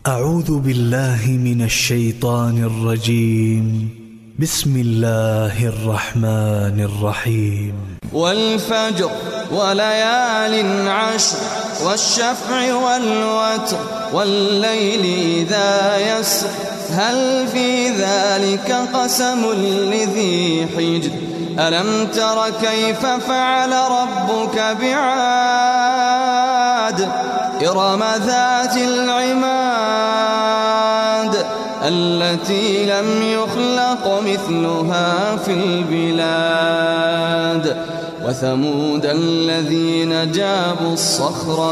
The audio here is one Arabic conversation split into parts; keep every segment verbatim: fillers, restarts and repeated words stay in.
أعوذ بالله من الشيطان الرجيم. بسم الله الرحمن الرحيم. والفجر وليال عشر والشفع والوتر والليل إذا يسر هل في ذلك قسم لذي حجر ألم تر كيف فعل ربك بعاد إرم ذات العماد التي لم يخلق مثلها في البلاد وثمود الذين جابوا الصخر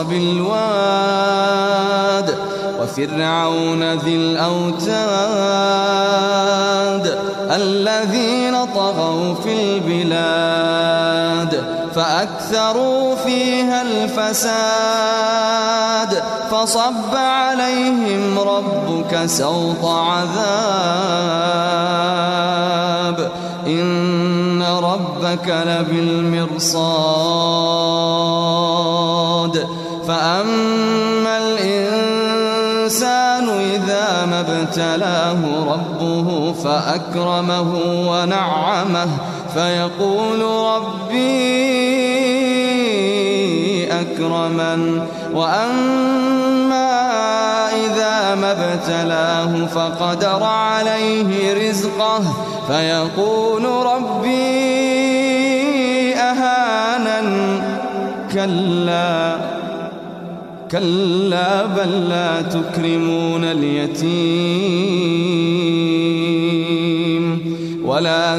بالواد وفرعون ذي الأوتاد الذين طغوا في البلاد فأكثروا فيها الفساد فصب عليهم ربك سوط عذاب إن ربك لبالمرصاد فأما الإنسان إذا ما ابتلاه ربه فأكرمه ونعمه فيقول ربي أكرمن وأما إذا ما ابتلاه فقدر عليه رزقه فيقول ربي أهانن كلا كلا بل لا تكرمون اليتيم ولا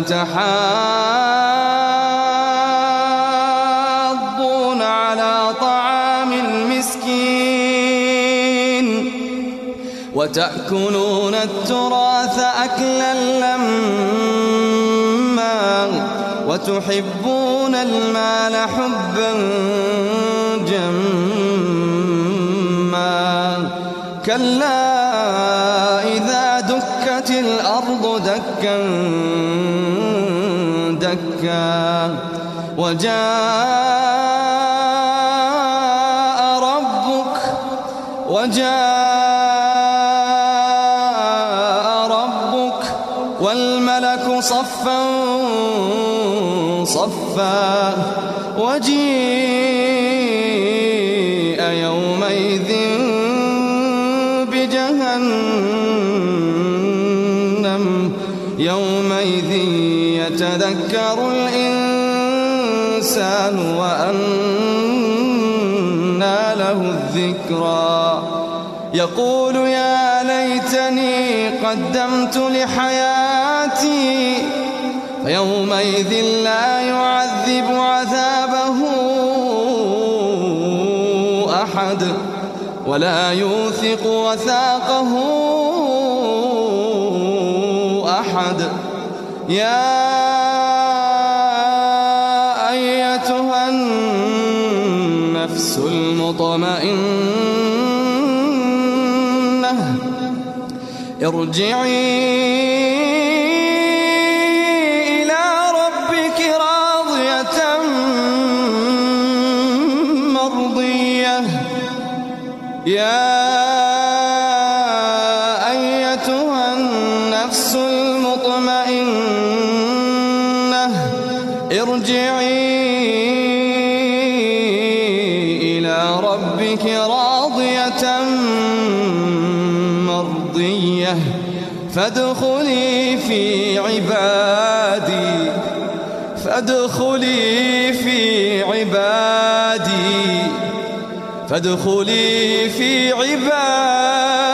تحاضون على طعام المسكين وتأكلون التراث أكلا لما وتحبون المال حبا جما كلا إذا دكت الأرض دكا دكا وجاء ربك وجاء ربك والملك صفا صفا وجيء يومئذ بجهنم يومئذ يتذكر الإنسان وأنى له الذكرى يقول يا ليتني قدمت لحياتي فيومئذ لا يعذب عذابه أحد ولا يوثق وثاقه أحد يا أيتها النفس المطمئنة ارجعي إلى ربك راضية مرضية يا أيتها النفس المطمئنة ارجعي إلى ربك راضية مرضية فادخلي في عبادي فادخلي في عبادي فادخلي في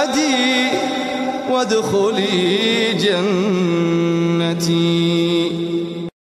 عبادي وادخلي جنتي.